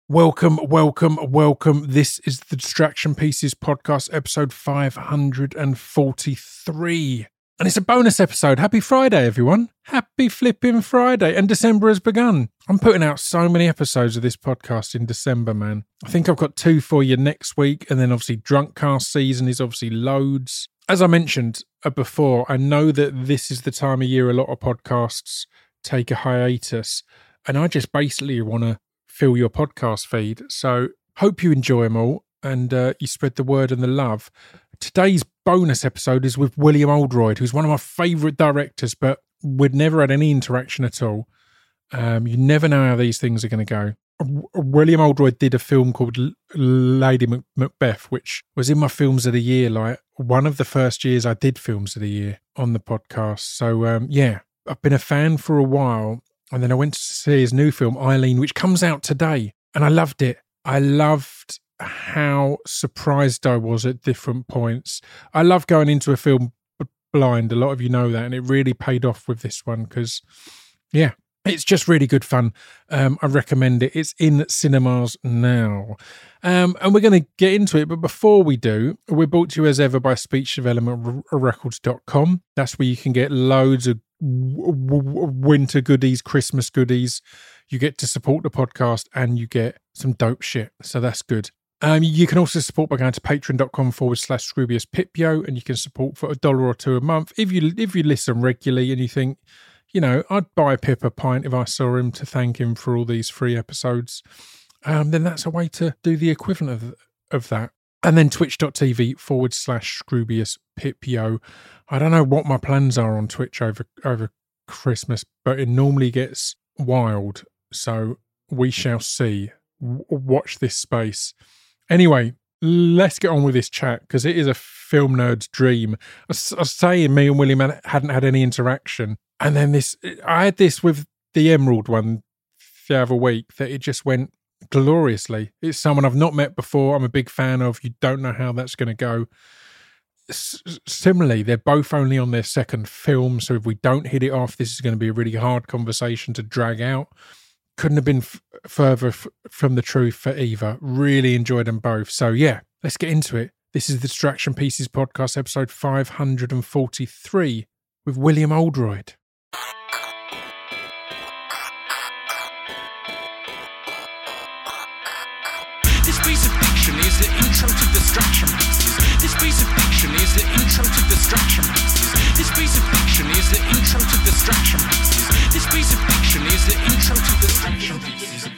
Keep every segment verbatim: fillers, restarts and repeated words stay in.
Welcome, welcome, welcome. This is the Distraction Pieces podcast, episode five hundred forty-three. And it's a bonus episode. Happy Friday, everyone. Happy flipping Friday. And December has begun. I'm putting out so many episodes of this podcast in December, man. I think I've got two for you next week. And then obviously Drunkcast season is obviously loads. As I mentioned before, I know that this is the time of year a lot of podcasts take a hiatus. And I just basically want to fill your podcast feed. So hope you enjoy them all and uh, you spread the word and the love. Today's bonus episode is with William Oldroyd, who's one of my favourite directors, but we'd never had any interaction at all. Um, you never know how these things are going to go. W- William Oldroyd did a film called L- Lady Mac- Macbeth, which was in my films of the year, like one of the first years I did films of the year on the podcast. So um, yeah, I've been a fan for a while. And then I went to see his new film, Eileen, which comes out today. And I loved it. I loved how surprised I was at different points. I love going into a film blind. A lot of you know that. And it really paid off with this one because, yeah, it's just really good fun. Um, I recommend it. It's in cinemas now. Um, and we're going to get into it. But before we do, we're brought to you as ever by speech development records dot com. That's where you can get loads of w- w- winter goodies, Christmas goodies. You get to support the podcast and you get some dope shit. So that's good. Um, you can also support by going to patreon.com forward slash Scroobius Pipio, and you can support for a dollar or two a month. If you if you listen regularly and you think, you know, I'd buy Pip a pint if I saw him to thank him for all these free episodes, um, then that's a way to do the equivalent of, of that. And then twitch.tv forward slash Scroobius Pipio. I don't know what my plans are on Twitch over, over Christmas, but it normally gets wild. So we shall see. W- watch this space. Anyway, let's get on with this chat because it is a film nerd's dream. I was, I was saying me and William hadn't had any interaction. And then this, I had this with the Emerald one the other week that it just went gloriously. It's someone I've not met before. I'm a big fan of. You don't know how that's going to go. S- similarly, they're both only on their second film. So if we don't hit it off, this is going to be a really hard conversation to drag out. Couldn't have been f- further f- from the truth for either. Really enjoyed them both. So yeah, let's get into it. This is the Distraction Pieces podcast, episode five hundred forty-three with William Oldroyd. This piece of fiction is the intro to Distraction Pieces. This piece of fiction is the intro to Distraction Pieces. This piece of fiction is the intro to Distraction Pieces. This piece of fiction is the intro to Distraction Pieces.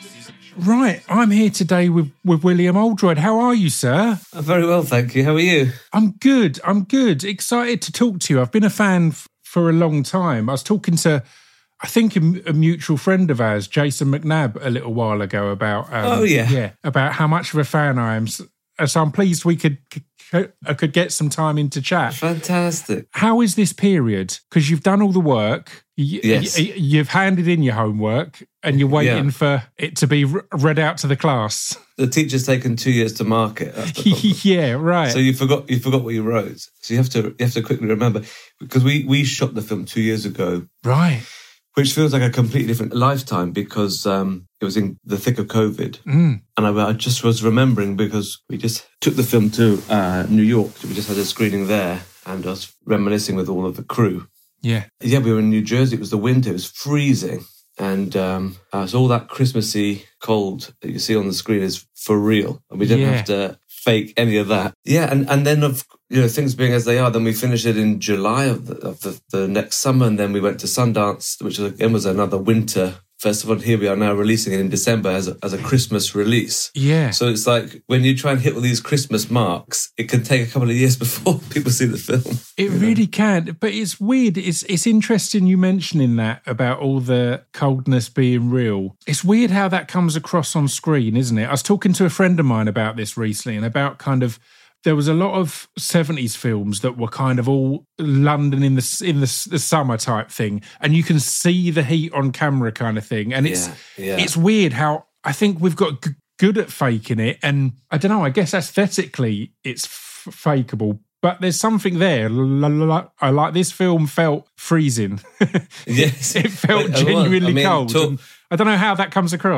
Right, I'm here today with, with William Oldroyd. How are you, sir? I'm very well, thank you. How are you? I'm good, I'm good. Excited to talk to you. I've been a fan f- for a long time. I was talking to, I think, a, a mutual friend of ours, Jason McNabb, a little while ago about... Um, oh, yeah. Yeah, about how much of a fan I am. So, so I'm pleased we could... I could get some time into chat. Fantastic. How is this period? Because you've done all the work. Y- yes. y- you've handed in your homework and you're waiting yeah. for it to be re- read out to the class. The teacher's taken two years to mark it. That's the problem. Yeah, right. So you forgot you forgot what you wrote. So you have to you have to quickly remember because we we shot the film two years ago. Right. Which feels like a completely different lifetime because um, it was in the thick of COVID. Mm. And I, I just was remembering because we just took the film to uh, New York. We just had a screening there and I was reminiscing with all of the crew. Yeah. Yeah, we were in New Jersey. It was the winter. It was freezing. And um, uh, so all that Christmassy cold that you see on the screen is for real. And we didn't Yeah. have to fake any of that. Yeah, and, and then, of you know, things being as they are, then we finished it in July of the, of the, the next summer. And then we went to Sundance, which again was another winter festival. And here we are now releasing it in December as a, as a Christmas release. Yeah. So it's like when you try and hit all these Christmas marks, it can take a couple of years before people see the film. It really can. But it's weird. It's it's interesting you mentioning that about all the coldness being real. It's weird how that comes across on screen, isn't it? I was talking to a friend of mine about this recently and about kind of there was a lot of seventies films that were kind of all London in the in the, the summer type thing, and you can see the heat on camera kind of thing. And it's yeah, yeah. it's weird how I think we've got g- good at faking it, and I don't know. I guess aesthetically it's f- fakeable, but there's something there. I like this film felt freezing. Yes, it felt it genuinely I mean, cold. talk- and I don't know how that comes across.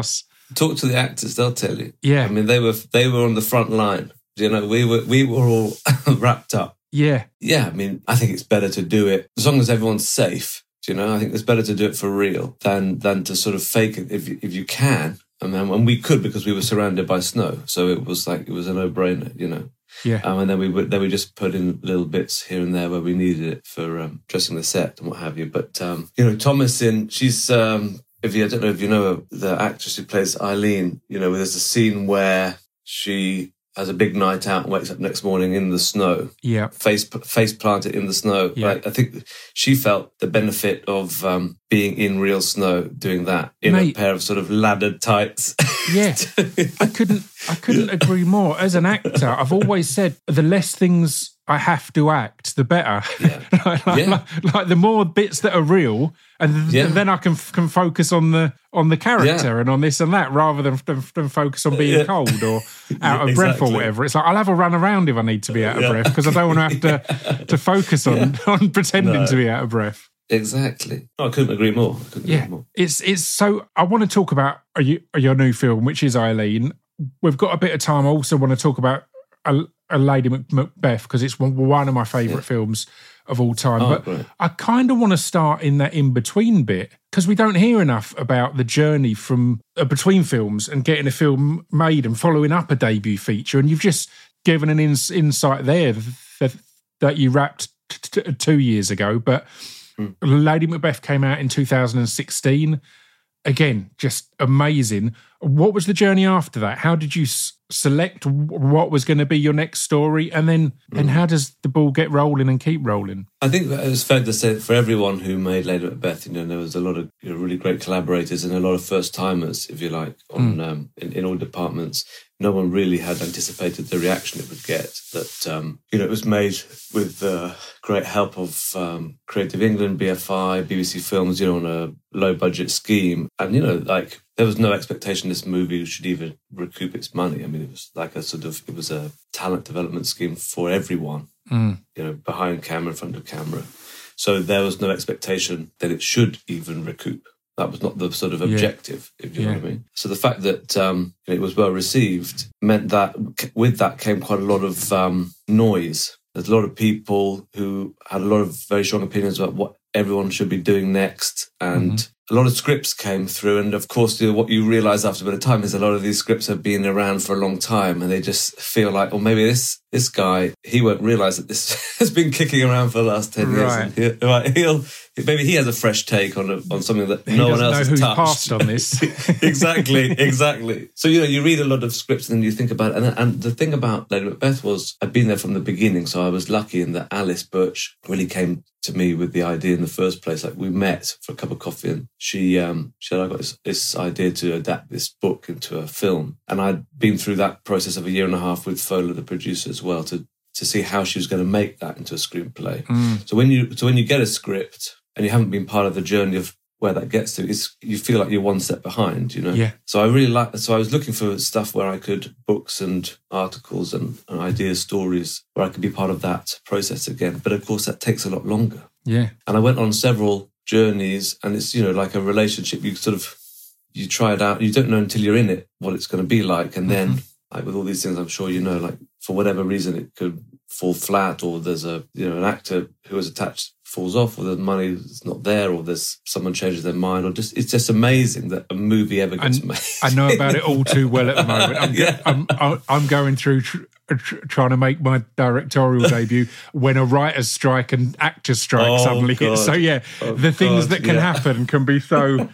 talk to the actors; they'll tell you. Yeah. I mean, they were they were on the front line. You know, we were we were all wrapped up. Yeah. Yeah, I mean, I think it's better to do it as long as everyone's safe. You know, I think it's better to do it for real than than to sort of fake it if you, if you can. And then, and we could because we were surrounded by snow, so it was like it was a no-brainer. You know. Yeah. Um, and then we would then we just put in little bits here and there where we needed it for um, dressing the set and what have you. But um, you know, Thomasin, she's um, if you I don't know if you know her, the actress who plays Eileen. You know, there's a scene where she has a big night out and wakes up next morning in the snow. Yeah. Face face planted in the snow. Yeah. Like, I think she felt the benefit of um, being in real snow, doing that in Mate. a pair of sort of laddered tights. Yeah. I couldn't I couldn't yeah. agree more. As an actor, I've always said the less things I have to act, the better. Yeah. like, like, yeah. like, like the more bits that are real, and th- yeah. then I can can focus on the on the character yeah. and on this and that, rather than than, than focus on being yeah. cold or out yeah, of breath exactly. or whatever. It's like I'll have a run around if I need to be out of yeah. breath because I don't want to have to to focus on yeah. on pretending no. to be out of breath. Exactly. Oh, I couldn't agree more. I couldn't yeah, agree more. it's it's so. I want to talk about your, your new film, which is Eileen. We've got a bit of time. I also want to talk about a, a Lady Macbeth because it's one, one of my favourite yeah. films of all time. Oh, but great. I kind of want to start in that in between bit because we don't hear enough about the journey from uh, between films and getting a film made and following up a debut feature. And you've just given an ins- insight there that, that you wrapped t- t- two years ago, but. Mm. Lady Macbeth came out in two thousand sixteen. Again, just amazing. What was the journey after that? How did you s- select what was going to be your next story? And then mm. and how does the ball get rolling and keep rolling? I think it's fair to say for everyone who made Lady Macbeth, you know, there was a lot of you know, really great collaborators and a lot of first-timers, if you like, on mm. um, in, in all departments. No one really had anticipated the reaction it would get. That um, you know, it was made with uh, great help of um, Creative England, B F I, B B C Films, you know, on a low-budget scheme, and you know, like there was no expectation this movie should even recoup its money. I mean, it was like a sort of it was a talent development scheme for everyone, mm. you know, behind camera, in front of camera. So there was no expectation that it should even recoup. That was not the sort of objective, yeah. if you yeah. know what I mean. So the fact that um, it was well received meant that with that came quite a lot of um, noise. There's a lot of people who had a lot of very strong opinions about what everyone should be doing next. And mm-hmm. a lot of scripts came through. And of course, you know, what you realise after a bit of time is a lot of these scripts have been around for a long time. And they just feel like, well, maybe this this guy, he won't realise that this has been kicking around for the last ten years. Right. And he, right, he'll... Maybe he has a fresh take on a, on something that he no one else know has who's touched. Passed on this. exactly, exactly. So you know, you read a lot of scripts and then you think about it. And, and the thing about Lady Macbeth was, I'd been there from the beginning, so I was lucky in that Alice Birch really came to me with the idea in the first place. Like we met for a cup of coffee, and she um, she said, "I got this, this idea to adapt this book into a film," and I'd been through that process of a year and a half with Fowler, the producer, as well, to to see how she was going to make that into a screenplay. Mm. So when you so when you get a script and you haven't been part of the journey of where that gets to, it's, you feel like you're one step behind, you know? Yeah. So I really like, so I was looking for stuff where I could, books and articles and, and ideas, stories, where I could be part of that process again. But of course, that takes a lot longer. Yeah. And I went on several journeys, and it's, you know, like a relationship. You sort of, you try it out. You don't know until you're in it what it's going to be like. And then, mm-hmm. like with all these things, I'm sure you know, like for whatever reason, it could fall flat, or there's a, you know, an actor who is attached falls off, or the money is not there, or there's someone changes their mind, or just it's just amazing that a movie ever gets I, made. I know about it all too well at the moment. I'm, yeah. I'm, I'm, I'm going through tr- tr- trying to make my directorial debut when a writer's strike and actors strike oh, suddenly God. hits. So yeah, oh, the things God, that can yeah. happen can be so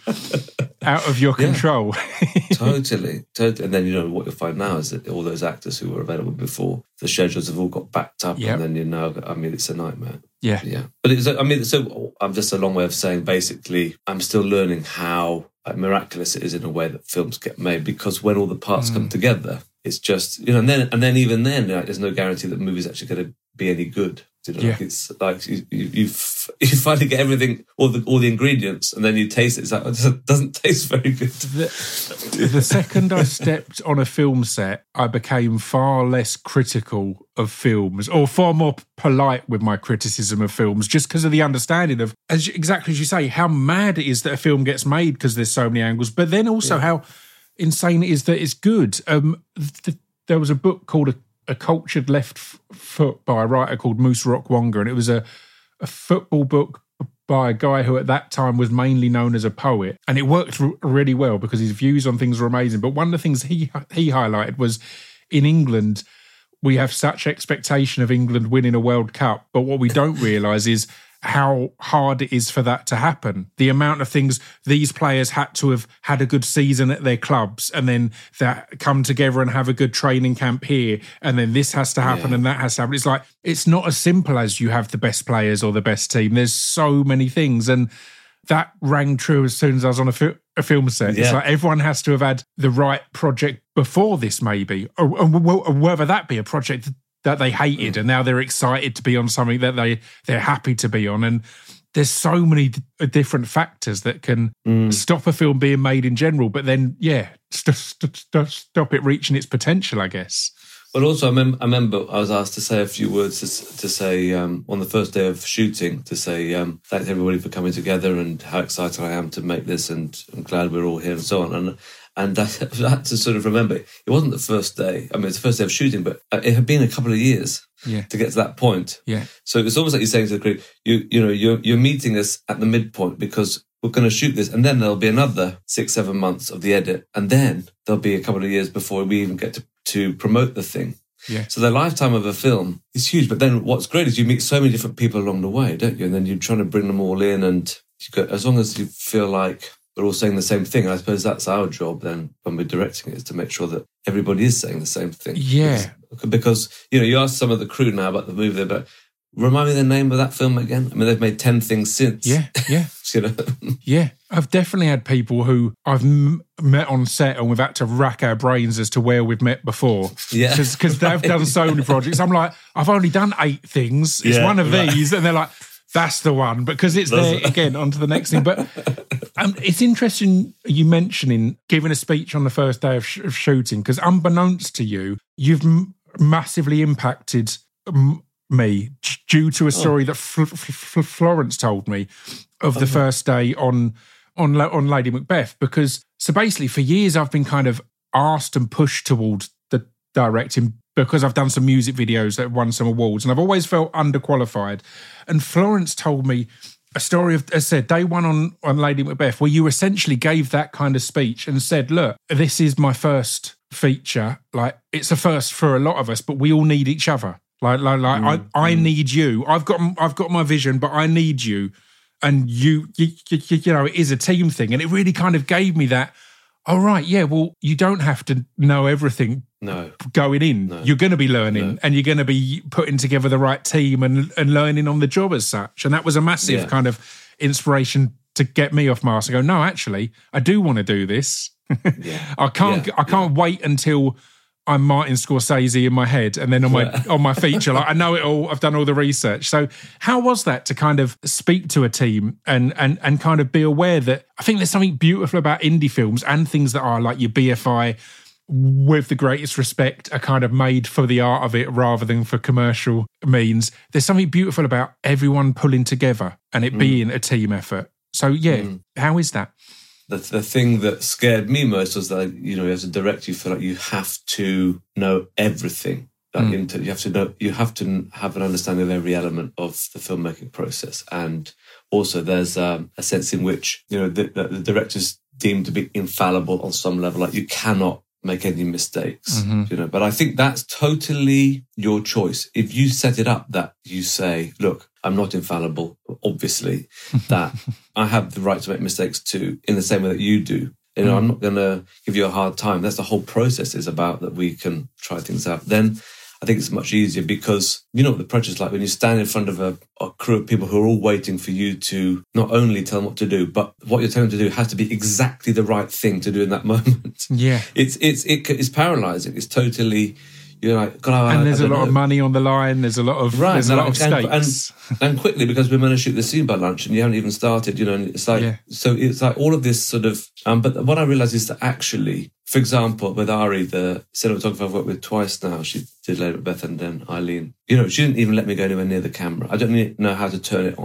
out of your control. totally, totally. And then, you know, what you'll find now is that all those actors who were available before, the schedules have all got backed up, yep. and then you know, I mean, it's a nightmare. Yeah. Yeah. But it's, I mean, so I'm just a long way of saying, basically, I'm still learning how like, miraculous it is in a way that films get made, because when all the parts mm. come together, it's just, you know, and then, and then even then, like, there's no guarantee that the movie's actually going to be any good. You know, yeah. like it's like you, you, you, you finally get everything, all the all the ingredients, and then you taste it. It's like, it doesn't taste very good. The, the second I stepped on a film set, I became far less critical of films, or far more polite with my criticism of films, just because of the understanding of, as exactly as you say, how mad it is that a film gets made because there's so many angles, but then also yeah. how insane it is that it's good. Um, th- there was a book called A, a Cultured Left F- Foot by a writer called Moose Rockwonga, and it was a, a football book by a guy who at that time was mainly known as a poet. And it worked r- really well because his views on things were amazing. But one of the things he he highlighted was in England, we have such expectation of England winning a World Cup, but what we don't realise is how hard it is for that to happen. The amount of things these players had to have had a good season at their clubs and then that come together and have a good training camp here and then this has to happen yeah. and that has to happen. It's like, it's not as simple as you have the best players or the best team. There's so many things, and that rang true as soon as I was on a, fi- a film set. Yeah. It's like everyone has to have had the right project before this maybe, or, or, or whether that be a project that they hated and now they're excited to be on something that they, they're happy to be on. And there's so many d- different factors that can mm. stop a film being made in general, but then, yeah, st- st- st- stop it reaching its potential, I guess. Well, also, I, mem- I remember I was asked to say a few words to, to say um, on the first day of shooting, to say um, thanks everybody for coming together and how excited I am to make this and I'm glad we're all here and so on. And And I had to sort of remember, it wasn't the first day. I mean, it's the first day of shooting, but it had been a couple of years yeah. to get to that point. Yeah. So it's almost like you're saying to the crew, you you know, you're, you're meeting us at the midpoint because we're going to shoot this. And then there'll be another six, seven months of the edit. And then there'll be a couple of years before we even get to, to promote the thing. Yeah. So the lifetime of a film is huge. But then what's great is you meet so many different people along the way, don't you? And then you're trying to bring them all in. And you got, as long as you feel like we're all saying the same thing. And I suppose that's our job then when we're directing it, is to make sure that everybody is saying the same thing. Yeah. Because, because you know, you ask some of the crew now about the movie, but remind me the name of that film again. I mean, they've made ten things since. Yeah, yeah. you know? Yeah. I've definitely had people who I've m- met on set and we've had to rack our brains as to where we've met before. Yeah. Because they've done so many projects. I'm like, I've only done eight things. It's yeah, one of right. these. And they're like, that's the one, because it's there again onto the next thing. But um, it's interesting you mentioning giving a speech on the first day of, sh- of shooting, because unbeknownst to you, you've m- massively impacted m- me due to a story oh. that F- F- F- Florence told me of the okay. first day on on La- on Lady Macbeth. Because so basically, for years I've been kind of asked and pushed towards the directing, because I've done some music videos that have won some awards, and I've always felt underqualified. And Florence told me a story of, as I said, day one on, on Lady Macbeth, where you essentially gave that kind of speech and said, look, this is my first feature. Like, it's a first for a lot of us, but we all need each other. Like, like, like mm, I, I mm. need you. I've got, I've got my vision, but I need you. And you, you, you, you know, it is a team thing. And it really kind of gave me that, oh, right, yeah, well, you don't have to know everything no. going in. No. You're going to be learning no. and you're going to be putting together the right team and, and learning on the job as such. And that was a massive yeah. kind of inspiration to get me off Mars. I go, no, actually, I do want to do this. yeah. I can't yeah. I can't yeah. wait until I'm Martin Scorsese in my head and then on my on my feature, like I know it all, I've done all the research. So how was that to kind of speak to a team and and and kind of be aware that I think there's something beautiful about indie films and things that are like your B F I, with the greatest respect, are kind of made for the art of it rather than for commercial means. There's something beautiful about everyone pulling together and it mm. being a team effort. So yeah, mm. how is that? The, the thing that scared me most was that, you know, as a director, you feel like you have to know everything. Like mm. into, you have to know, you have to have an understanding of every element of the filmmaking process. And also there's um, a sense in which, you know, the, the, the director's deemed to be infallible on some level. Like you cannot make any mistakes, mm-hmm. you know, but I think that's totally your choice. If you set it up that you say, look, I'm not infallible, obviously, that I have the right to make mistakes too, in the same way that you do. You know, mm. I'm not going to give you a hard time. That's the whole process is about, that we can try things out. Then I think it's much easier because you know what the pressure is like when you stand in front of a, a crew of people who are all waiting for you to not only tell them what to do, but what you're telling them to do has to be exactly the right thing to do in that moment. Yeah. It's, it's, it, it's paralyzing. It's totally... You're like, God, and there's I, I a lot know. of money on the line. There's a lot of right, there's a lot of stakes, and, and, and quickly because we're going to shoot the scene by lunch, and you haven't even started. You know, and it's like yeah. so. It's like all of this sort of. Um, but what I realised is that actually, for example, with Ari, the cinematographer I've worked with twice now, she did Lady Macbeth and then Eileen. You know, she didn't even let me go anywhere near the camera. I don't know how to turn it on.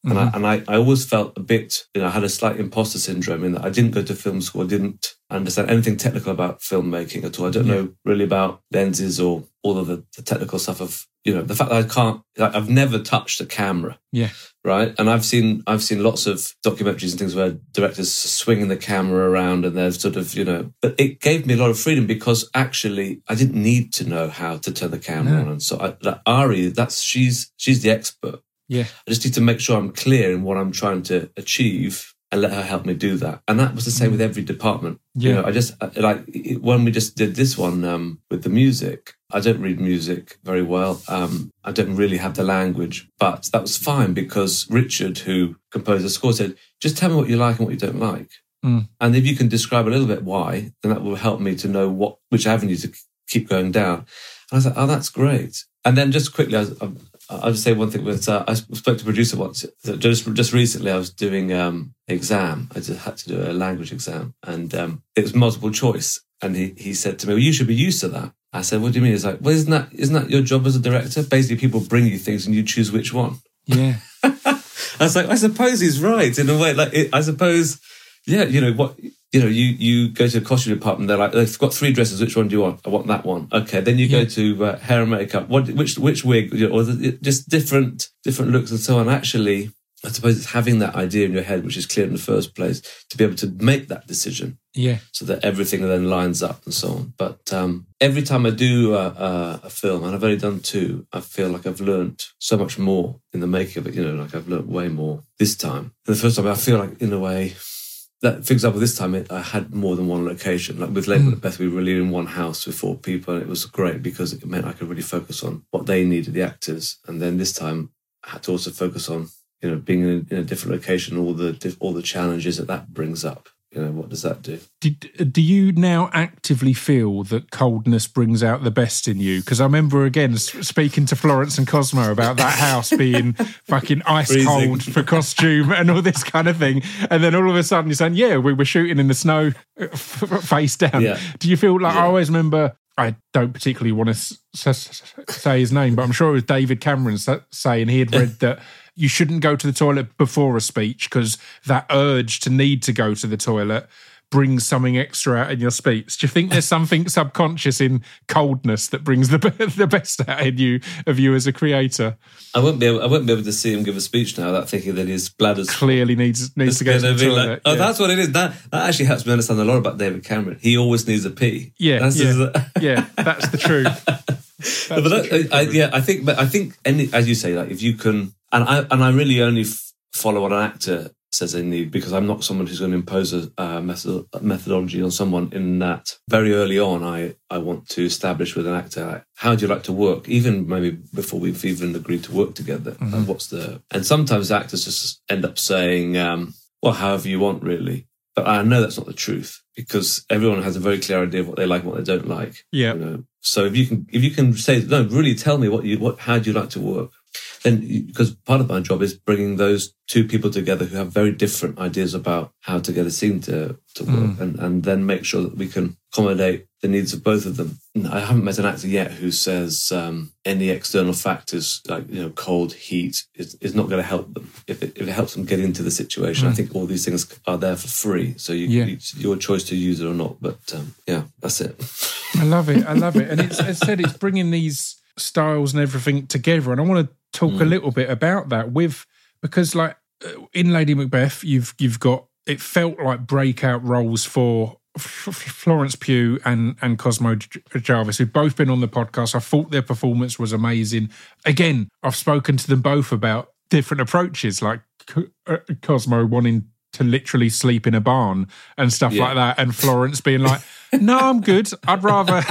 And, Mm-hmm. I, and I, I always felt a bit, you know, I had a slight imposter syndrome in that I didn't go to film school, I didn't understand anything technical about filmmaking at all. I don't Yeah. know really about lenses or all of the, the technical stuff of, you know, the fact that I can't, like, I've never touched a camera. Yeah. Right. And I've seen, I've seen lots of documentaries and things where directors swinging the camera around and they're sort of, you know, but it gave me a lot of freedom because actually I didn't need to know how to turn the camera No. on. And so I, like Ari, that's, she's, she's the expert. Yeah. I just need to make sure I'm clear in what I'm trying to achieve and let her help me do that. And that was the same with every department. Yeah. You know, I just, like, when we just did this one um, with the music, I don't read music very well. Um, I don't really have the language, but that was fine because Richard, who composed the score, said, just tell me what you like and what you don't like. Mm. And if you can describe a little bit why, then that will help me to know what which avenue to keep going down. And I was like, oh, that's great. And then just quickly, I was, I, I'll just say one thing. With, uh, I spoke to a producer once. Just just recently, I was doing um exam. I just had to do a language exam, and um, it was multiple choice. And he, he said to me, well, you should be used to that. I said, what do you mean? He's like, well, isn't that isn't that your job as a director? Basically, people bring you things and you choose which one. Yeah. I was like, I suppose he's right in a way. Like, it, I suppose, yeah, you know what. You know, you, you go to a costume department, they're like, they've got three dresses, which one do you want? I want that one. Okay, then you Yeah. go to uh, hair and makeup, what, which which wig, you know, or the, just different different looks and so on. Actually, I suppose it's having that idea in your head, which is clear in the first place, to be able to make that decision Yeah. so that everything then lines up and so on. But um, every time I do a, a, a film, and I've only done two, I feel like I've learned so much more in the making of it, you know, like I've learned way more this time. And the first time, I feel like, in a way, that, for example, this time it, I had more than one location. Like with Labour Mm. Macbeth, we were really in one house with four people, and it was great because it meant I could really focus on what they needed, the actors. And then this time, I had to also focus on, you know, being in a, in a different location, all the diff- all the challenges that that brings up. You know, what does that do? Did, do you now actively feel that coldness brings out the best in you? Because I remember, again, s- speaking to Florence and Cosmo about that house being fucking ice Freezing. cold for costume and all this kind of thing. And then all of a sudden you're saying, yeah, we were shooting in the snow uh, f- f- face down. Yeah. Do you feel like, Yeah. I always remember, I don't particularly want to s- s- say his name, but I'm sure it was David Cameron sa- saying he had read that you shouldn't go to the toilet before a speech because that urge to need to go to the toilet brings something extra out in your speech. Do you think there's something subconscious in coldness that brings the the best out in you of you as a creator? I won't be able, I won't be able to see him give a speech now without thinking that his bladder's Clearly needs needs to go to the gonna be toilet. like, oh, yeah. that's what it is. That that actually helps me understand a lot about David Cameron. He always needs a pee. yeah, That's yeah, his- yeah. That's the truth. That's but the that, truth I, of it. yeah, I think, but I think, any, as you say, like if you can, and I and I really only f- follow what an actor says they need, because I'm not someone who's going to impose a uh, method, methodology on someone. In that, very early on, I I want to establish with an actor, like, how do you like to work, even maybe before we've even agreed to work together. Mm-hmm. Like, what's the? And sometimes actors just end up saying, um, well, however you want, really. But I know that's not the truth, because everyone has a very clear idea of what they like and what they don't like. Yeah. You know? So if you can, if you can say, no, really tell me what you, what, how do you like to work? Then, because part of my job is bringing those two people together who have very different ideas about how to get a scene to, to work, Mm. and, and then make sure that we can accommodate the needs of both of them. I haven't met an actor yet who says um, any external factors, like, you know, cold, heat, is, is not going to help them. If it, if it helps them get into the situation, Mm. I think all these things are there for free. So you, Yeah. you, it's your choice to use it or not. But um, yeah, that's it. I love it. I love it. And it's, as I said, it's bringing these styles and everything together. And I want to talk a little bit about that with, because like uh, in Lady Macbeth, you've you've got, it felt like breakout roles for F- F- Florence Pugh and, and Cosmo J- Jarvis, who've both been on the podcast. I thought their performance was amazing. Again, I've spoken to them both about different approaches, like C- uh, Cosmo wanting to literally sleep in a barn and stuff Yeah. like that, and Florence being like, no, I'm good. I'd rather...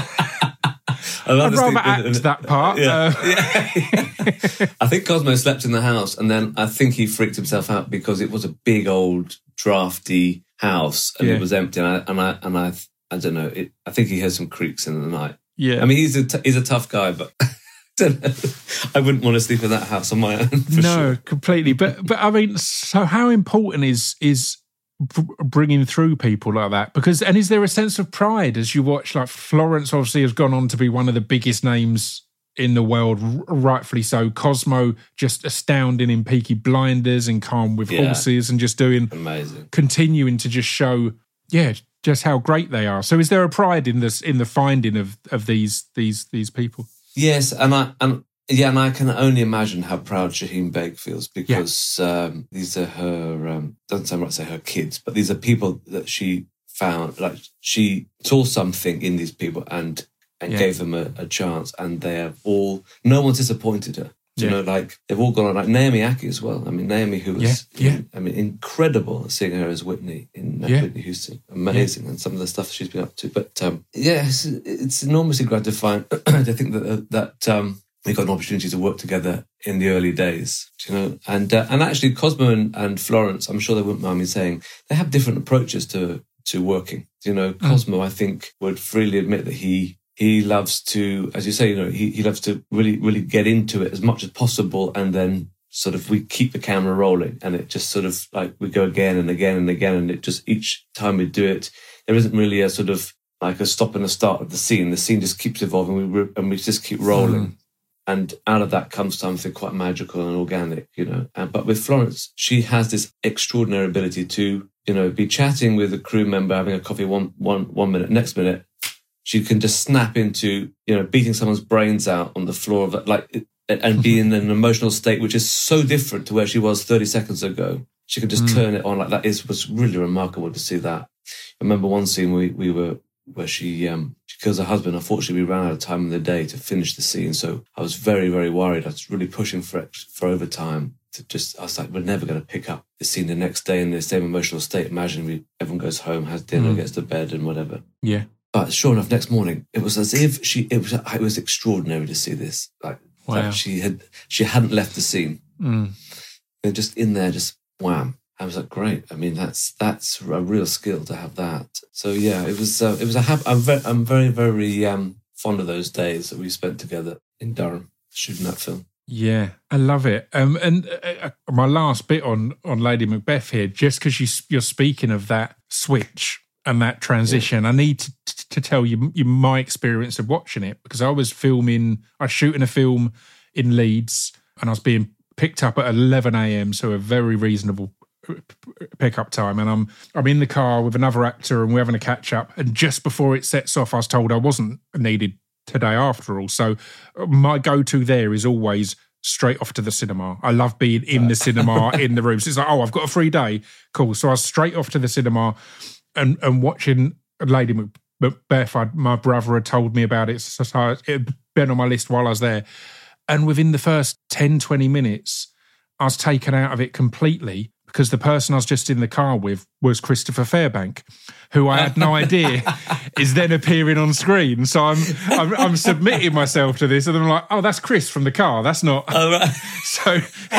I love I'd this rather thing- act that part. Yeah. Uh, Yeah. I think Cosmo slept in the house, and then I think he freaked himself out because it was a big old drafty house, and Yeah. it was empty. And I and I and I, I don't know. It, I think he heard some creaks in the night. yeah. I mean, he's a t- he's a tough guy, but I don't know. I wouldn't want to sleep in that house on my own. For no, sure. completely. But but I mean, so how important is is b- bringing through people like that? Because, and is there a sense of pride as you watch? Like Florence obviously has gone on to be one of the biggest names in the world, r- rightfully so. Cosmo just astounding in Peaky Blinders and Calm with Yeah. Horses, and just doing Amazing. continuing to just show, yeah, just how great they are. So, is there a pride in this in the finding of of these these these people? Yes, and I and yeah, and I can only imagine how proud Shaheen Beg feels because um, these are her. Um, doesn't sound right to say her kids, but these are people that she found. Like she saw something in these people and and Yeah. gave them a, a chance, and they have all. No one's disappointed her. Do you Yeah. know, like they've all gone on. Like Naomi Aki as well. I mean, Naomi, who was, Yeah, yeah. I mean, incredible seeing her as Whitney in uh, Yeah. Whitney Houston. Amazing, and some of the stuff she's been up to. But um, yeah, it's, it's enormously gratifying. I think that that um, we got an opportunity to work together in the early days. Do you know, and uh, and actually, Cosmo and, and Florence, I'm sure they wouldn't mind me saying, they have different approaches to to working. You know, Cosmo, I think, would freely admit that he. He loves to, as you say, you know, he, he loves to really, really get into it as much as possible. And then sort of we keep the camera rolling and it just sort of like we go again and again and again. And it just each time we do it, there isn't really a sort of like a stop and a start of the scene. The scene just keeps evolving we, re- and we just keep rolling. Mm. And out of that comes something quite magical and organic, you know. And, but with Florence, she has this extraordinary ability to, you know, be chatting with a crew member, having a coffee one, one, one minute, next minute, she can just snap into, you know, beating someone's brains out on the floor of it, like, and be in an emotional state which is so different to where she was thirty seconds ago. She can just mm. turn it on like that. It was really remarkable to see that. I remember one scene we we were where she um she kills her husband. Unfortunately, we ran out of time in the day to finish the scene, so I was very very worried. I was really pushing for it for overtime. To just, I was like, we're never going to pick up the scene the next day in the same emotional state. Imagine we everyone goes home, has dinner, mm. gets to bed, and whatever. Yeah. But sure enough, next morning it was as if she. It was. It was extraordinary to see this. Like, wow. like she had. She hadn't left the scene. Mm. They're just in there, just wham. I was like, great. I mean, that's that's a real skill to have that. So yeah, it was. Uh, it was a. Hap- I'm very. I'm very very um, fond of those days that we spent together in Durham shooting that film. Yeah, I love it. Um, and uh, my last bit on on Lady Macbeth here, just because you you're speaking of that switch and that transition, yeah. I need to, to, to tell you, you my experience of watching it, because I was filming, I was shooting a film in Leeds and I was being picked up at eleven a.m, so a very reasonable pickup time. And I'm I'm in the car with another actor and we're having a catch up. And just before it sets off, I was told I wasn't needed today after all. So my go-to there is always straight off to the cinema. I love being in the cinema, in the rooms. It's like, oh, I've got a free day. Cool. So I was straight off to the cinema and, and watching Lady Macbeth. I, my brother had told me about it, so it had been on my list while I was there. And within the first ten, twenty minutes, I was taken out of it completely because the person I was just in the car with was Christopher Fairbank, who I had no idea is then appearing on screen. So I'm, I'm I'm submitting myself to this, and I'm like, oh, that's Chris from the car. That's not. Oh, right. So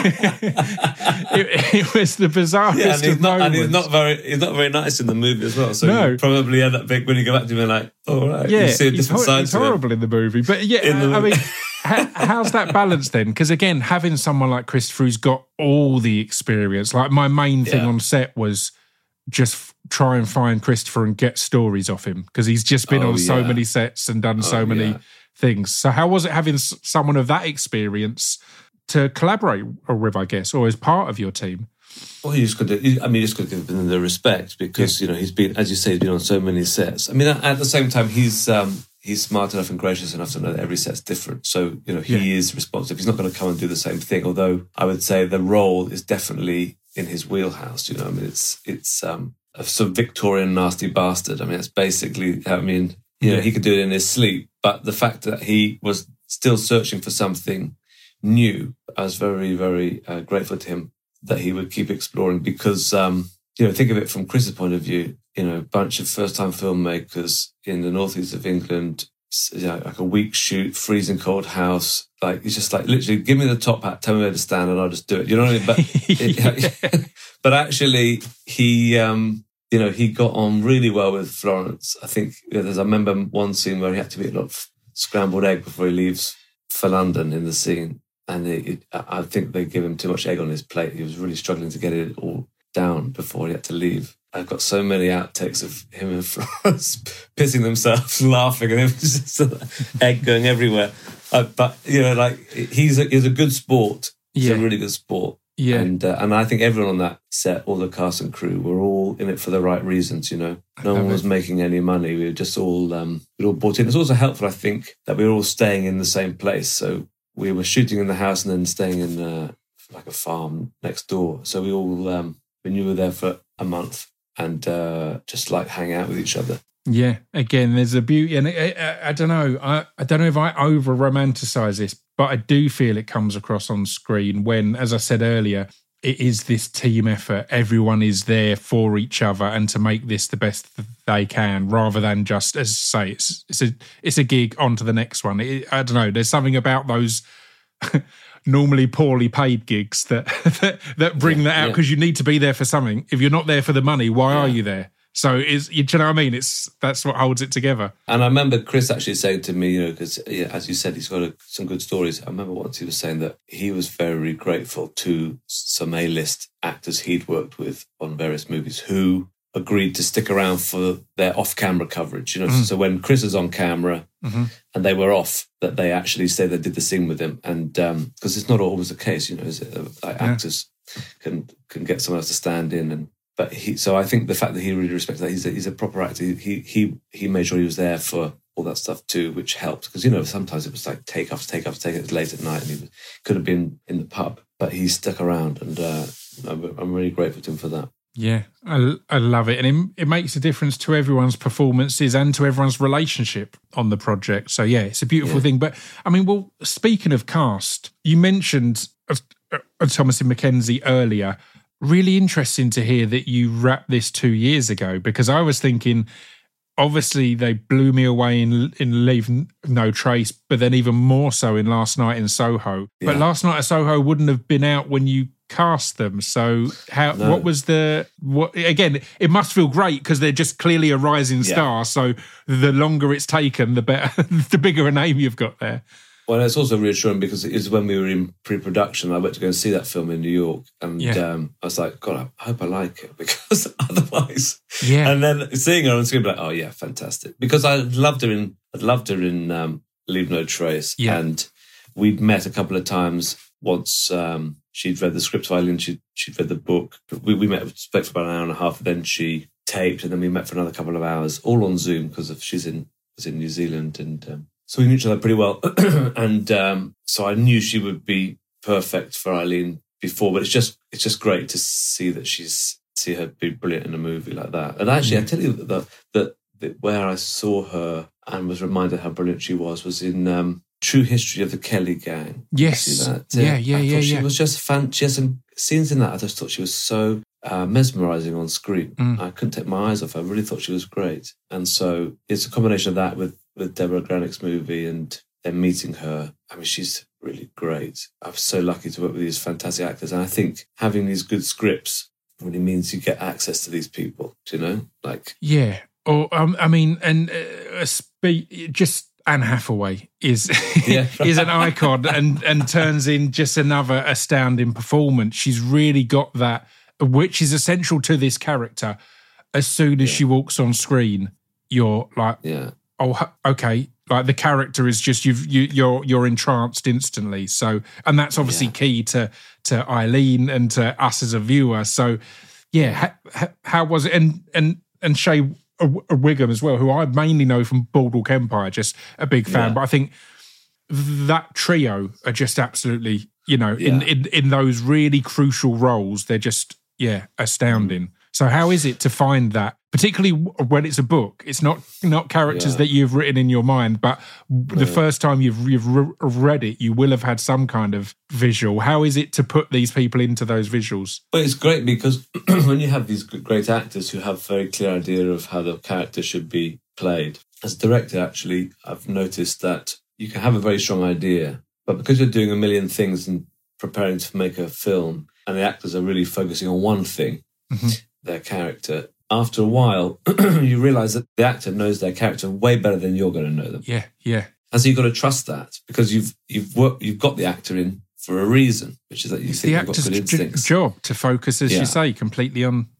it, it was the bizarrest yeah, and he's of not, moments. And he's not very he's not very nice in the movie as well. So no. you probably end up big when you go back to him and like, oh, right. Yeah, you see a he's, different hor- side he's to horrible him. in the movie. But yeah, I, I mean, how, how's that balance then? Because again, having someone like Christopher who's got all the experience, like my main thing yeah. on set was just f- try and find Christopher and get stories off him, because he's just been oh, on so yeah. many sets and done oh, so many yeah. things. So how was it having s- someone of that experience to collaborate with, I guess, or as part of your team? Well, you just got to, I mean, you just got to give him the respect because, yeah. you know, he's been, as you say, he's been on so many sets. I mean, at the same time, he's um, he's smart enough and gracious enough to know that every set's different. So, you know, he yeah. is responsive. He's not going to come and do the same thing, although I would say the role is definitely in his wheelhouse, you know. I mean, it's it's um, a sort of Victorian nasty bastard. I mean, it's basically, I mean, you know, yeah. he could do it in his sleep, but the fact that he was still searching for something new, I was very, very uh, grateful to him that he would keep exploring because, um, you know, think of it from Chris's point of view, you know, a bunch of first-time filmmakers in the northeast of England, you know, like a week shoot, freezing cold house. Like, it's just like, literally, give me the top hat, tell me where to stand, and I'll just do it. You know what I mean? But, it, but actually, he, um, you know, he got on really well with Florence. I think, you know, there's, I remember one scene where he had to eat a lot of scrambled egg before he leaves for London in the scene. And it, it, I think they gave him too much egg on his plate. He was really struggling to get it all down before he had to leave. I've got so many outtakes of him and Frost pissing themselves, laughing, and it was just egg going everywhere. Uh, but, you know, like, he's a, he's a good sport. He's Yeah. a really good sport. Yeah. And uh, and I think everyone on that set, all the cast and crew, were all in it for the right reasons, you know. No one love was it. making any money. We were just all, um, we were all bought in. It's also helpful, I think, that we were all staying in the same place. So we were shooting in the house and then staying in uh, like a farm next door. So we all, um, we knew we were there for a month and uh, just like hang out with each other. Yeah, again, there's a beauty, and I, I, I don't know, I, I don't know if I over romanticize this, but I do feel it comes across on screen when, as I said earlier, it is this team effort. Everyone is there for each other and to make this the best that they can, rather than just, as I say, it's it's a it's a gig, on to the next one. It, I don't know. There's something about those normally poorly paid gigs that that, that bring Yeah, that out, yeah. because you need to be there for something. If you're not there for the money, why are Yeah. you there? So is you know what I mean? It's that's what holds it together. And I remember Chris actually saying to me, you know, because yeah, as you said, he's got a, some good stories. I remember once he was saying that he was very grateful to some A-list actors he'd worked with on various movies who agreed to stick around for their off-camera coverage. You know, Mm. so when Chris is on camera Mhm. and they were off, that they actually say they did the scene with him, and because it's not always the case, you know, is it, uh, like Yeah. actors can can get someone else to stand in and. But he, so I think the fact that he really respects that, he's a, he's a proper actor. He he he made sure he was there for all that stuff too, which helped, because you know sometimes it was like take after take after take. It was late at night, and he was, could have been in the pub, but he stuck around, and uh, I'm, I'm really grateful to him for that. Yeah, I, I love it. And it, it makes a difference to everyone's performances and to everyone's relationship on the project. So, yeah, it's a beautiful Yeah. thing. But, I mean, well, speaking of cast, you mentioned uh, uh, Thomasin McKenzie earlier. Really interesting to hear that you wrapped this two years ago, because I was thinking, obviously, they blew me away in in Leave No Trace, but then even more so in Last Night in Soho. But Yeah. Last Night in Soho wouldn't have been out when you cast them. So how? No. What was the what? Again, it must feel great because they're just clearly a rising Yeah. star. So the longer it's taken, the better, the bigger a name you've got there. Well, it's also reassuring because it is when we were in pre-production. I went to go and see that film in New York, and Yeah. um, I was like, God, I hope I like it, because otherwise. Yeah. And then seeing her on screen, like, oh yeah, fantastic. Because I loved her in, I loved her in um, Leave No Trace, Yeah. and we'd met a couple of times. Once um, she'd read the script to Eileen, she'd she'd read the book. We we met spoke for about an hour and a half. And then she taped, and then we met for another couple of hours, all on Zoom because of she's in was in New Zealand, and. Um, So we knew each other pretty well. And um, so I knew she would be perfect for Eileen before, but it's just it's just great to see that she's see her be brilliant in a movie like that. And actually, I tell you that that, that where I saw her and was reminded how brilliant she was was in um, True History of the Kelly Gang. Yes. See that? Yeah, yeah, I yeah, thought yeah. She was just fan. She has some scenes in that. I just thought she was so uh, mesmerising on screen. Mm. I couldn't take my eyes off her. I really thought she was great. And so it's a combination of that with with Deborah Granick's movie and then meeting her. I mean, she's really great. I'm so lucky to work with these fantastic actors. And I think having these good scripts really means you get access to these people, do you know? Like, Yeah. Or um, I mean, and uh, spe- just Anne Hathaway is Yeah. is an icon and and turns in just another astounding performance. She's really got that, which is essential to this character. As soon as Yeah. she walks on screen, you're like, yeah. oh, h- okay. Like the character is just you've you you're you're entranced instantly. So, and that's obviously Yeah. key to to Eileen and to us as a viewer. So, yeah, ha, ha, how was it? And and and Shea Wiggum as well, who I mainly know from Boardwalk Empire, just a big fan. Yeah. But I think that trio are just absolutely, you know, in, Yeah. in in those really crucial roles, they're just yeah astounding. So how is it to find that, particularly when it's a book? It's not not characters Yeah. that you've written in your mind, but the first time you've you've re- read it, you will have had some kind of visual. How is it to put these people into those visuals? Well, it's great because when you have these great actors who have a very clear idea of how the character should be played, as a director, actually, I've noticed that you can have a very strong idea, but because you're doing a million things and preparing to make a film, and the actors are really focusing on one thing, Mhm. their character, after a while, you realise that the actor knows their character way better than you're going to know them. Yeah, yeah, And so you've got to trust that because you've you've worked, you've got the actor in for a reason, which is that you it's think the you've got actor's good j- instincts. job to focus, as Yeah. you say, completely on.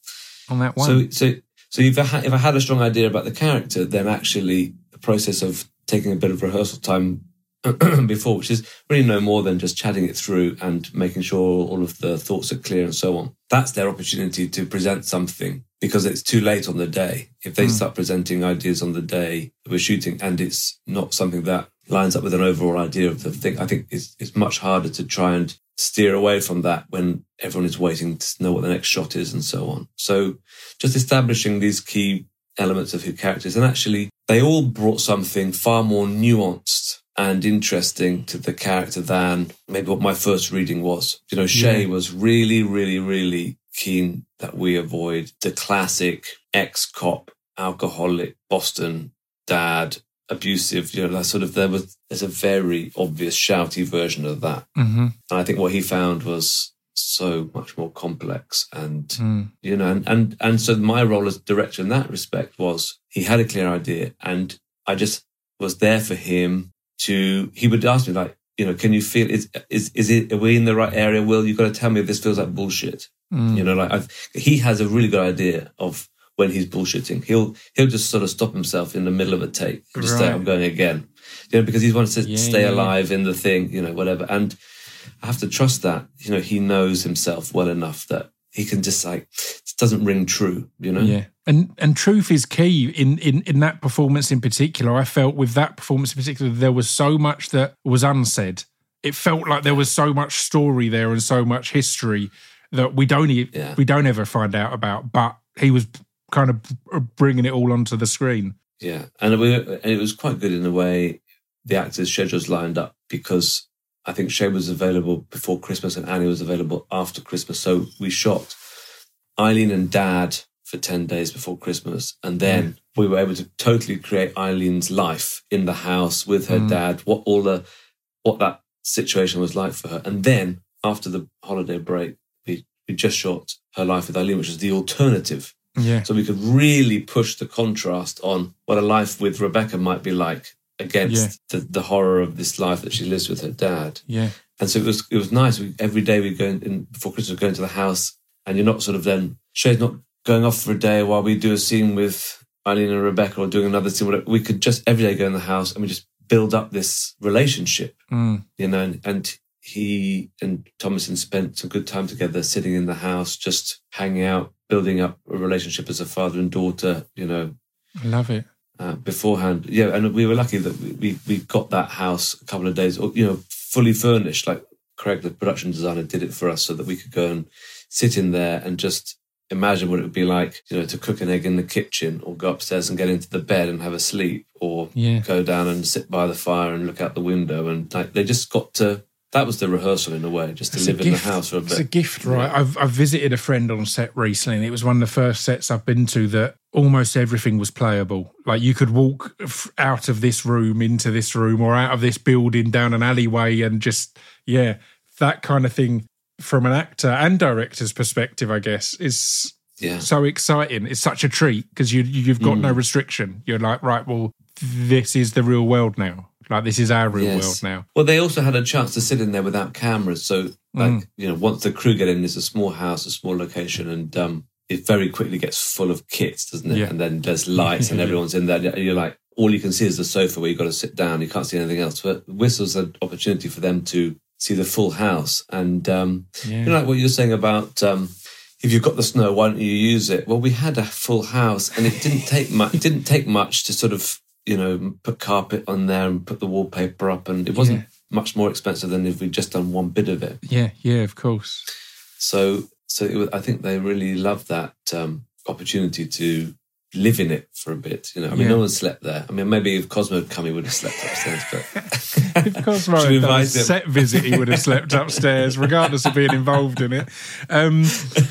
on that one. So, so, so if I, had, if I had a strong idea about the character, then actually the process of taking a bit of rehearsal time before, which is really no more than just chatting it through and making sure all of the thoughts are clear and so on. That's their opportunity to present something, because it's too late on the day. If they mm. start presenting ideas on the day we're shooting and it's not something that lines up with an overall idea of the thing, I think it's, it's much harder to try and steer away from that when everyone is waiting to know what the next shot is and so on. So just establishing these key elements of who characters, and actually they all brought something far more nuanced and interesting to the character than maybe what my first reading was. You know, Shay yeah. was really, really, really keen that we avoid the classic ex-cop, alcoholic, Boston dad, abusive, you know, that sort of, there was, there's a very obvious shouty version of that. Mm-hmm. And I think what he found was so much more complex and, mm. you know, and, and, and so my role as director in that respect was he had a clear idea and I just was there for him to, he would ask me like, you know, can you feel, is, is, is it, are we in the right area? Will, you've got to tell me if this feels like bullshit. Mm. You know, like I've, he has a really good idea of when he's bullshitting. He'll, he'll just sort of stop himself in the middle of a take and just right. say, I'm going again. You know, because he wants to yeah, stay yeah. alive in the thing, you know, whatever. And I have to trust that, you know, he knows himself well enough that he can just like, it doesn't ring true, you know? Yeah. And and truth is key in, in, in that performance in particular. I felt with that performance in particular, there was so much that was unsaid. It felt like there was so much story there and so much history that we don't e- yeah. we don't ever find out about. But he was kind of bringing it all onto the screen. Yeah, and, we, and it was quite good in the way the actors' schedules lined up, because I think Shay was available before Christmas and Annie was available after Christmas. So we shot Eileen and Dad for ten days before Christmas. And then mm. we were able to totally create Eileen's life in the house with her mm. dad, what all the, what that situation was like for her. And then after the holiday break, we, we just shot her life with Eileen, which was the alternative. Yeah. So we could really push the contrast on what a life with Rebecca might be like against yeah. the, the horror of this life that she lives with her dad. Yeah. And so it was it was nice. We, every day we'd go in, in, before Christmas, go into the house, and you're not sort of then, Shay's not going off for a day while we do a scene with Eileen and Rebecca or doing another scene. Whatever. We could just every day go in the house and we just build up this relationship, mm. you know, and, and he and Thomasin spent some good time together sitting in the house, just hanging out, building up a relationship as a father and daughter, you know. I love it. Uh, beforehand. Yeah, and we were lucky that we, we got that house a couple of days, you know, fully furnished. Like Craig, the production designer, did it for us so that we could go and sit in there and just imagine what it would be like, you know, to cook an egg in the kitchen or go upstairs and get into the bed and have a sleep, or yeah. go down and sit by the fire and look out the window. And like, they just got to, that was the rehearsal in a way, just to it's live in the house for a bit. It's a gift, right? Yeah. I've, I've visited a friend on set recently, and it was one of the first sets I've been to that almost everything was playable. Like you could walk f- out of this room into this room or out of this building down an alleyway and just, yeah, that kind of thing from an actor and director's perspective, I guess, is yeah. so exciting. It's such a treat because you, you've got mm. no restriction. You're like, right, well, this is the real world now. Like, this is our real yes. world now. Well, they also had a chance to sit in there without cameras. So, like, mm. you know, once the crew get in, it's a small house, a small location, and um, it very quickly gets full of kits, doesn't it? Yeah. And then there's lights and everyone's in there. And you're like, all you can see is the sofa where you've got to sit down. You can't see anything else. But Whistle's an opportunity for them to see the full house. And, um, yeah. you know, like what you're saying about... Um, if you've got the snow, why don't you use it? Well, we had a full house, and it didn't take much. It didn't take much to sort of, you know, put carpet on there and put the wallpaper up, and it wasn't yeah. much more expensive than if we'd just done one bit of it. Yeah, yeah, of course. So, so it was, I think they really loved that um, opportunity to live in it for a bit. You know, I mean, yeah. no one slept there. I mean, maybe if Cosmo had come, he would have slept upstairs. But if Cosmo had done a set visit, he would have slept upstairs, regardless of being involved in it. Um,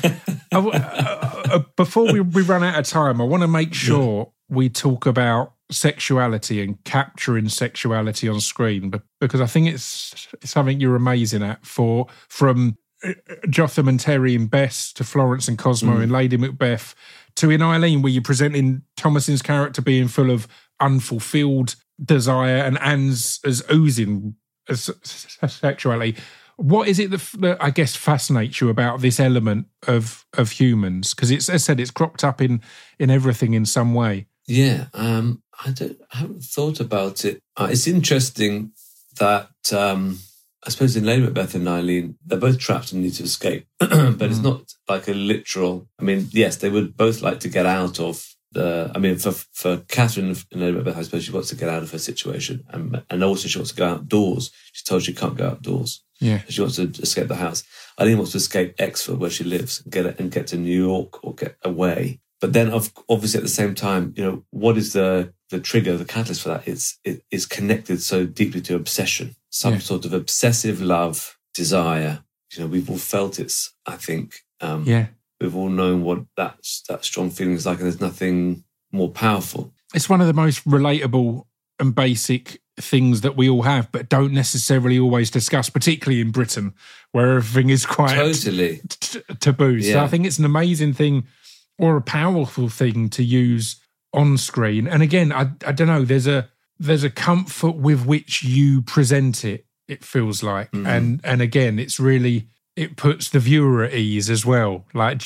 I, uh, before we, we run out of time, I want to make sure yeah. we talk about sexuality and capturing sexuality on screen, but because I think it's, it's something you're amazing at. For from Jotham and Terry in Bess to Florence and Cosmo mm. in Lady Macbeth to in Eileen, where you're presenting Thomasin's character being full of unfulfilled desire and Anne's as oozing as sexuality. what is it that, that I guess fascinates you about this element of of humans? Because it's, as I said, it's cropped up in in everything in some way. Yeah, um, I don't. I haven't thought about it. Uh, it's interesting that um, I suppose in Lady Macbeth and Eileen, they're both trapped and need to escape, but mm. it's not like a literal. I mean, yes, they would both like to get out of the. I mean, for for Catherine in Lady Macbeth, I suppose she wants to get out of her situation, and and also she wants to go outdoors. She's told she can't go outdoors. Yeah, she wants to escape the house. Eileen wants to escape Exford, where she lives, and get and get to New York or get away. But then, obviously, at the same time, you know, what is the the trigger, the catalyst for that? It's it is connected so deeply to obsession, some yeah. sort of obsessive love, desire. You know, we've all felt it's. I think, um, yeah, we've all known what that that strong feeling is like, and there's nothing more powerful. It's one of the most relatable and basic things that we all have, but don't necessarily always discuss, particularly in Britain, where everything is quite totally t- t- taboo. Yeah. So I think it's an amazing thing. Or a powerful thing to use on screen. And again, I I don't know, there's a there's a comfort with which you present it, it feels like. Mm-hmm. And and again, it's really, it puts the viewer at ease as well. Like,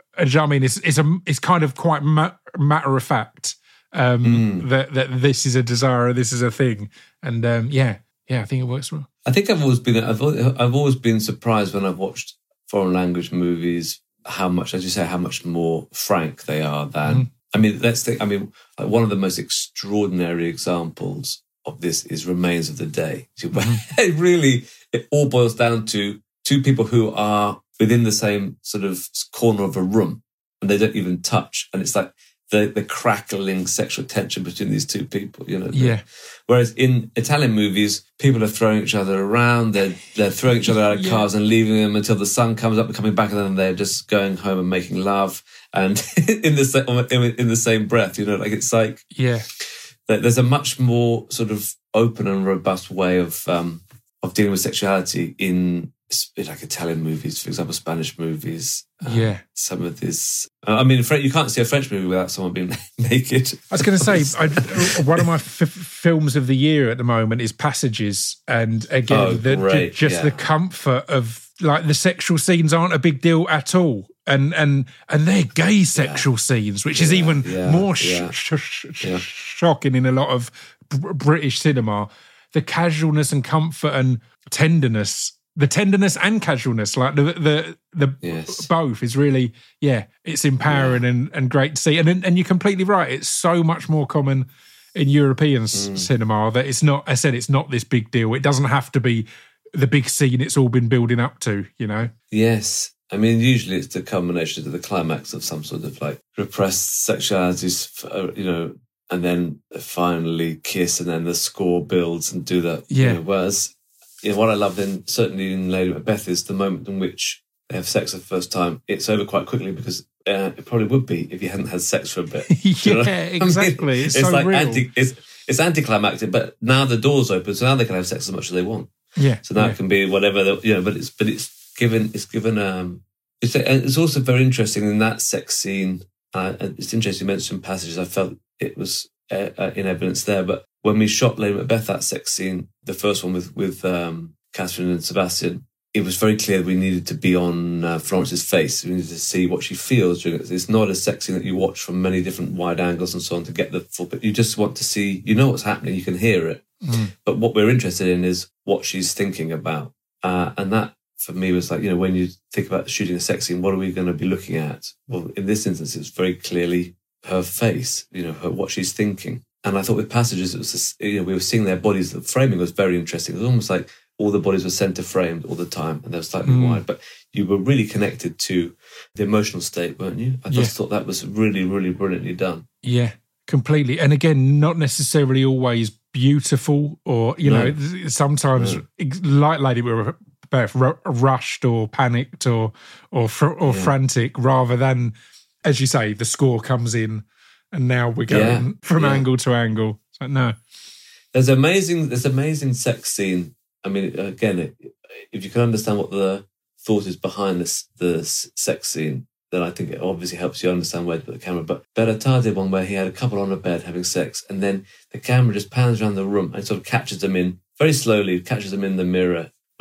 I mean, it's it's a it's kind of quite ma- matter of fact um, mm. that that this is a desire, this is a thing. And um, yeah, yeah, I think it works well. I think I've always been I've I've always been surprised when I've watched foreign language movies, how much, as you say, how much more frank they are than, mm. I mean, let's think, I mean, like one of the most extraordinary examples of this is Remains of the Day. Mm. It really, it all boils down to two people who are within the same sort of corner of a room and they don't even touch. And it's like the, the crackling sexual tension between these two people, you know. Yeah. Whereas in Italian movies, people are throwing each other around, they're, they're throwing each other out of cars yeah. and leaving them until the sun comes up and coming back, and then they're just going home and making love. And in the same, in the same breath, you know, like it's like, yeah, there's a much more sort of open and robust way of um, of dealing with sexuality in like Italian movies, for example, Spanish movies. Um, yeah. Some of this, I mean, you can't see a French movie without someone being naked. I was going to say, I, one of my f- films of the year at the moment is Passages. And again, oh, the, great. just yeah. the comfort of, like, the sexual scenes aren't a big deal at all. And and and they're gay sexual yeah. scenes, which yeah, is even yeah, more sh- yeah, sh- sh- yeah. shocking in a lot of br- British cinema. The casualness and comfort and tenderness, the tenderness and casualness, like the the the yes. both is really, yeah, it's empowering yeah. and, and great to see. And and you're completely right. It's so much more common in European mm. cinema that it's not. I said it's not this big deal. It doesn't have to be the big scene it's all been building up to. You know. Yes. I mean, usually it's the culmination to the climax of some sort of like repressed sexualities, you know, and then finally kiss, and then the score builds and do that. Yeah. You know, whereas, you know, what I loved in certainly in Lady Macbeth is the moment in which they have sex for the first time. It's over quite quickly because uh, it probably would be if you hadn't had sex for a bit. yeah, you know? exactly. I mean, it's, it's so like real. anti. It's it's anticlimactic, but now the door's open, so now they can have sex as much as they want. Yeah. So now yeah. it can be whatever they, you know. But it's but it's given it's given um. It's, it's also very interesting in that sex scene. Uh, it's interesting you mentioned Passages. I felt it was uh, uh, in evidence there. But when we shot Lady Macbeth, that sex scene, the first one with with um, Catherine and Sebastian, it was very clear we needed to be on uh, Florence's face. We needed to see what she feels during it. It's not a sex scene that you watch from many different wide angles and so on to get the full. But you just want to see. You know what's happening. You can hear it. Mm. But what we're interested in is what she's thinking about, uh, and that. For me, was like, you know, when you think about shooting a sex scene, what are we going to be looking at? Well, in this instance, it's very clearly her face, you know, her, what she's thinking. And I thought with Passages, it was, just, you know, we were seeing their bodies. The framing was very interesting. It was almost like all the bodies were center framed all the time, and they were slightly mm. wide. But you were really connected to the emotional state, weren't you? I just yeah. thought that was really, really brilliantly done. Yeah, completely. And again, not necessarily always beautiful, or you No. know, sometimes No. like Lady Macbeth. Both r- rushed or panicked or or fr- or Yeah. frantic, rather than, as you say, the score comes in and now we're going Yeah. from Yeah. angle to angle. It's like, no. There's amazing, there's amazing sex scene. I mean, again, it, if you can understand what the thought is behind this the sex scene, then I think it obviously helps you understand where to put the camera. But Berrotta did one where he had a couple on a bed having sex, and then the camera just pans around the room and sort of captures them in very slowly, catches them in the mirror.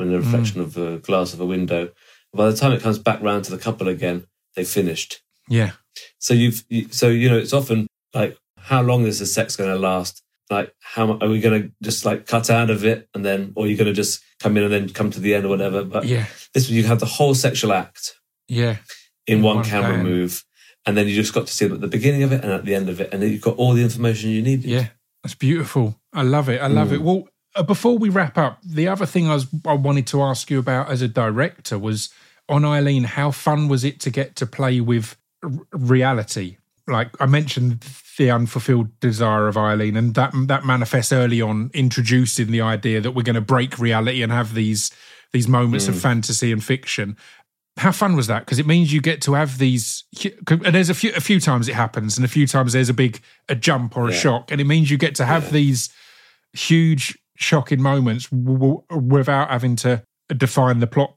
in the reflection mm. of the glass of a window. By the time it comes back round to the couple again, they've finished. Yeah. So you've, you, so, you know, it's often like, how long is the sex going to last? Like, how are we going to just like cut out of it and then, or are you going to just come in and then come to the end or whatever? But yeah. this you have the whole sexual act. Yeah. In, in one, one camera plan. move. And then you just got to see them at the beginning of it and at the end of it. And then you've got all the information you need. Yeah. That's beautiful. I love it. I love mm. it. Well, uh, before we wrap up, the other thing I was I wanted to ask you about as a director was on Eileen, how fun was it to get to play with r- reality? Like I mentioned the unfulfilled desire of Eileen, and that that manifests early on, introducing the idea that we're going to break reality and have these these moments mm. of fantasy and fiction. How fun was that? Because it means you get to have these, and there's a few a few times it happens, and a few times there's a big a jump or a yeah. shock, and it means you get to have yeah. these huge shocking moments w- w- without having to define the plot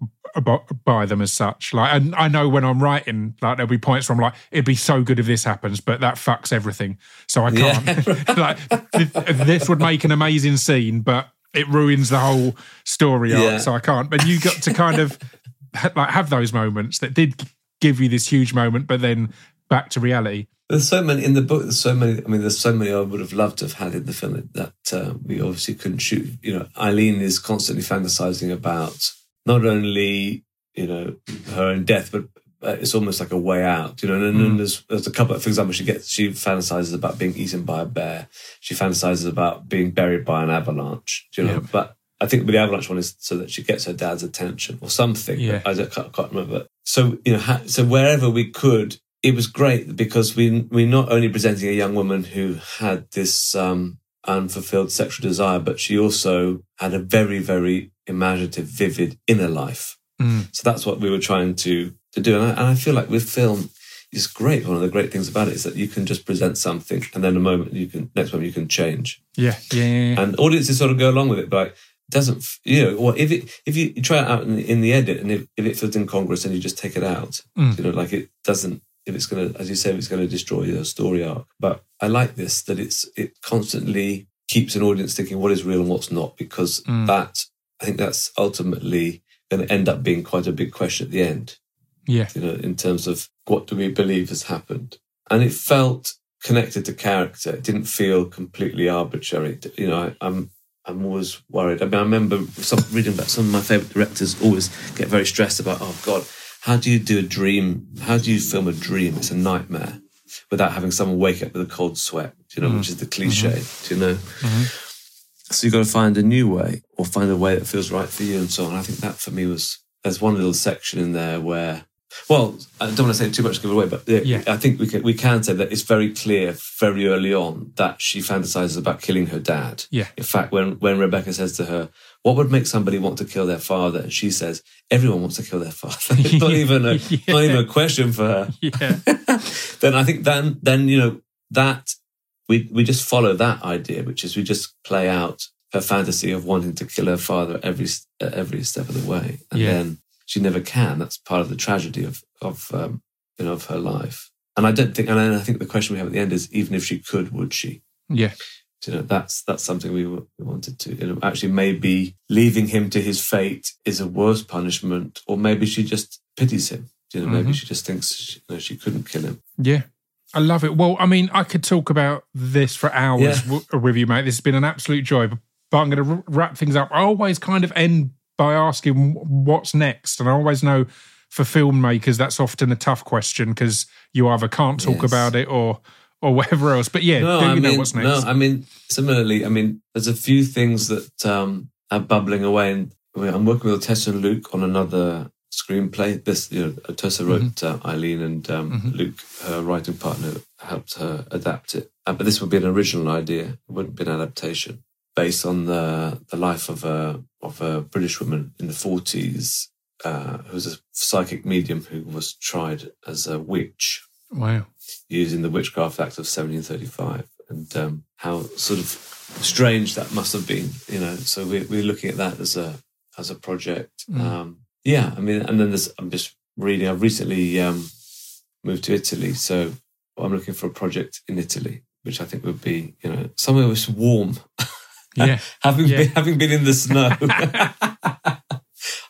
by them as such. Like, and I know when I'm writing, like there'll be points where I'm like, it'd be so good if this happens, but that fucks everything, so I can't. Yeah. Like this would make an amazing scene, but it ruins the whole story arc, yeah. so I can't. But you got to kind of like have those moments that did give you this huge moment, but then back to reality. There's so many in the book. There's so many. I mean, there's so many I would have loved to have had in the film that uh, we obviously couldn't shoot. You know, Eileen is constantly fantasizing about not only, you know, her own death, but uh, it's almost like a way out. You know, and, mm. and there's there's a couple. For example, she gets she fantasizes about being eaten by a bear. She fantasizes about being buried by an avalanche. You know, yep. but I think with the avalanche one is so that she gets her dad's attention or something. Yeah. I don't, can't, can't remember. So you know, ha- so wherever we could. It was great because we we not only presenting a young woman who had this um, unfulfilled sexual desire, but she also had a very, very imaginative, vivid inner life. Mm. So that's what we were trying to to do. And I, and I feel like with film, it's great. One of the great things about it is that you can just present something, and then a moment you can next moment you can change. Yeah, yeah, yeah. yeah. And audiences sort of go along with it, but like, it doesn't, you know, or if it if you, you try it out in, in the edit, and if, if it feels incongruous, and you just take it out, mm. you know, like it doesn't. If it's going to, as you say, if it's going to destroy your story arc. But I like this, that it's it constantly keeps an audience thinking what is real and what's not, because mm. that, I think that's ultimately going to end up being quite a big question at the end. Yeah. You know, in terms of what do we believe has happened? And it felt connected to character. It didn't feel completely arbitrary. You know, I, I'm I'm always worried. I mean, I remember some, reading about some of my favourite directors always get very stressed about, oh God, how do you do a dream? How do you film a dream? It's a nightmare without having someone wake up with a cold sweat, you know, mm. which is the cliche, mm-hmm. do you know? Mm-hmm. So you've got to find a new way or find a way that feels right for you and so on. I think that for me was, there's one little section in there where, well, I don't want to say too much to give it away, but yeah. I think we can, we can say that it's very clear very early on that she fantasizes about killing her dad. Yeah. In fact, when, when Rebecca says to her, what would make somebody want to kill their father? And she says, everyone wants to kill their father. It's not even a, yeah. not even a question for her. Yeah. Then I think then, then, you know, that we, we just follow that idea, which is we just play out her fantasy of wanting to kill her father every, uh, every step of the way. And yeah. then she never can. That's part of the tragedy of, of, um, you know, of her life. And I don't think, and I think the question we have at the end is, even if she could, would she? Yeah. You know, that's that's something we, we wanted to, you know, actually maybe leaving him to his fate is a worse punishment, or maybe she just pities him. You know, mm-hmm. maybe she just thinks she, you know, she couldn't kill him. Yeah, I love it. Well, I mean, I could talk about this for hours yeah. w- with you, mate. This has been an absolute joy, but I'm going to r- wrap things up. I always kind of end by asking what's next, and I always know for filmmakers that's often a tough question because you either can't talk yes. about it or... or whatever else. But yeah, no, do you I know mean, what's next? No, I mean, similarly, I mean, there's a few things that um, are bubbling away. And I mean, I'm working with Tessa and Luke on another screenplay. This, you know, Tessa wrote mm-hmm. uh, Eileen, and um, mm-hmm. Luke, her writing partner, helped her adapt it. Uh, but this would be an original idea. It wouldn't be an adaptation based on the the life of a of a British woman in the forties uh, who was a psychic medium who was tried as a witch. Wow. Using the Witchcraft Act of seventeen thirty-five, and um, how sort of strange that must have been, you know. So we're, we're looking at that as a as a project. Mm. Um, yeah, I mean, and then there's, I'm just reading, I've recently um, moved to Italy, so I'm looking for a project in Italy, which I think would be, you know, somewhere was warm. Yeah. having yeah. been having been in the snow.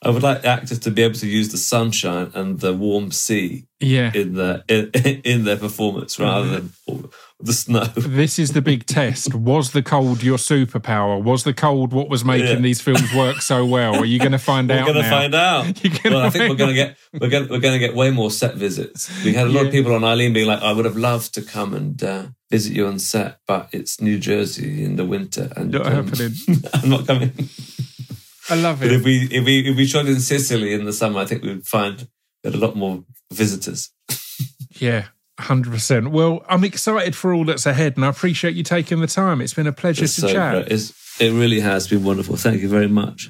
I would like actors to be able to use the sunshine and the warm sea Yeah. in the in, in their performance rather than the snow. This is the big test. Was the cold your superpower? Was the cold what was making Yeah. these films work so well? Are you going to find We're out going to now? find out. You're gonna Well, I think find we're going to out. get we're going we're going to get way more set visits. We had a lot Yeah. of people on Eileen being like, "I would have loved to come and uh, visit you on set, but it's New Jersey in the winter, and Not um, happening. I'm not coming." I love But it. if we if we if we shot in Sicily in the summer, I think we would find that a lot more visitors. Yeah, one hundred percent. Well, I'm excited for all that's ahead, and I appreciate you taking the time. It's been a pleasure It's to so chat. great. It's, it really has been wonderful. Thank you very much.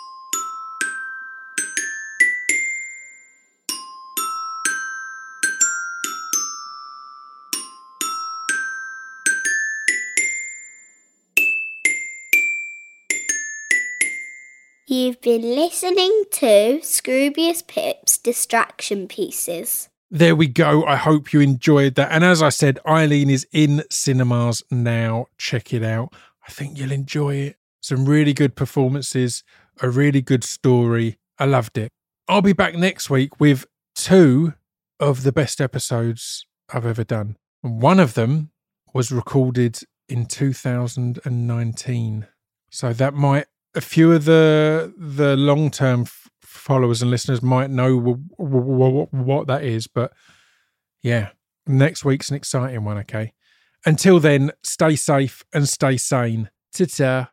You've been listening to Scroobius Pip's Distraction Pieces. There we go. I hope you enjoyed that. And as I said, Eileen is in cinemas now. Check it out. I think you'll enjoy it. Some really good performances, a really good story. I loved it. I'll be back next week with two of the best episodes I've ever done. And one of them was recorded in two thousand nineteen. So that might, a few of the the long-term f- followers and listeners might know w- w- w- what that is. But yeah, next week's an exciting one, okay? Until then, stay safe and stay sane. Ta-ta.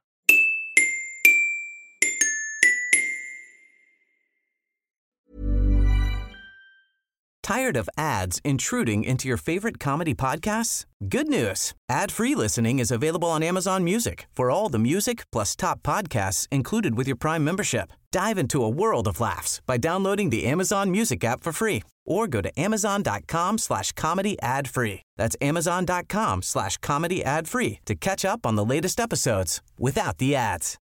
Tired of ads intruding into your favorite comedy podcasts? Good news. Ad-free listening is available on Amazon Music for all the music plus top podcasts included with your Prime membership. Dive into a world of laughs by downloading the Amazon Music app for free or go to amazon.com slash comedy ad free. That's amazon.com slash comedy ad free to catch up on the latest episodes without the ads.